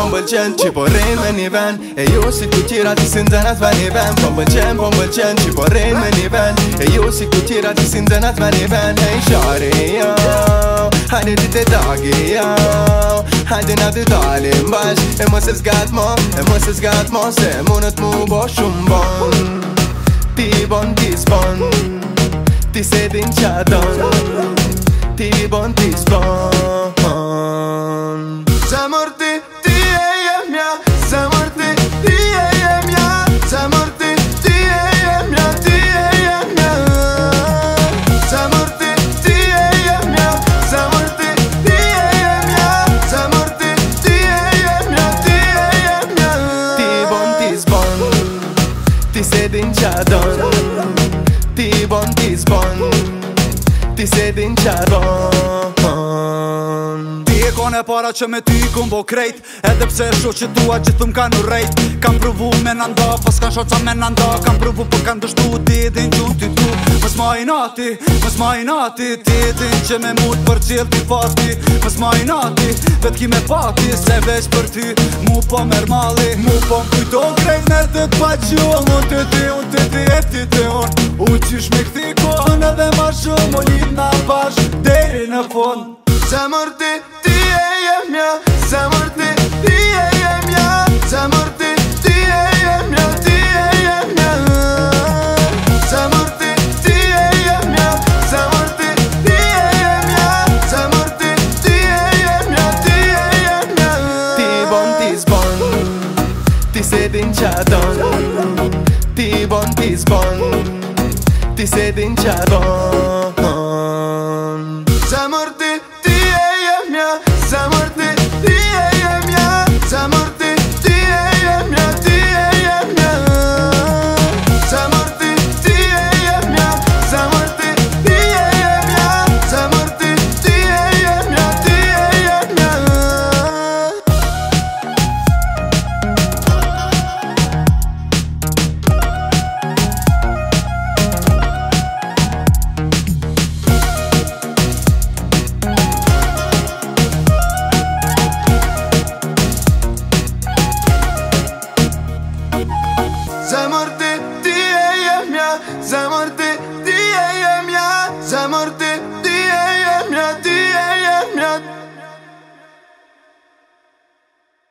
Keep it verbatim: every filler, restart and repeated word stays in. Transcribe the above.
pëlqen që po rrin me një ven E ju si ku tjera ti si nxenat me një ven Po pëlqen, po pëlqen që po rrin me një ven E ju si ku tjera ti si nxenat me një ven Hej shari jo, hajde ti te dagi jo Hajde na dy dalim bash E mos e zgat mo, e mos e zgat mo Se munët mu bo shumë bon Ti bon, ti s'bon Ti se din qa don Ti bon, ti s'bon Zemër ti, ti e jemja Zemër ti, ti e jemja Zemër ti, ti e jemja Ti e jemja Zemër ti, ti e jemja Zemër ti, ti e jemja Zemër ti, ti e jemja Ti e jemja Ti bon, ti s'bon Ti se din qa don Ti bon, ti s'bon Ti se din qa don E kone para që me ty kun bo krejt Edhe pse sho që tua gjithu m'ka në rejt Kam provu me nanda, pas kan shoca me nanda Kam provu për kan dështu, ti din që ty tu Mës ma i nati, mës ma i nati Ti din që me mut për qil t'i fati Mës ma i nati, vet ki me pati Se veç për ty, mu po mer mali Mu po m'kujto krejt nër të t'pa gjull Unë të ti, unë të ti, e ti të unë U qysh me këthi kohën edhe ma shumë U lim na bash, deri në fund Zemër ti, ti e jemja Zemër ti, ti e jemja Zemër ti, ti e jemja Ti e jemja Zemër ti, ti e jemja Zemër ti, ti e jemja Zemër ti, ti e jemja Ti e jemja Ti bon, ti s'bon Ti se din qa don Ti bon, ti s'bon Ti se din qa don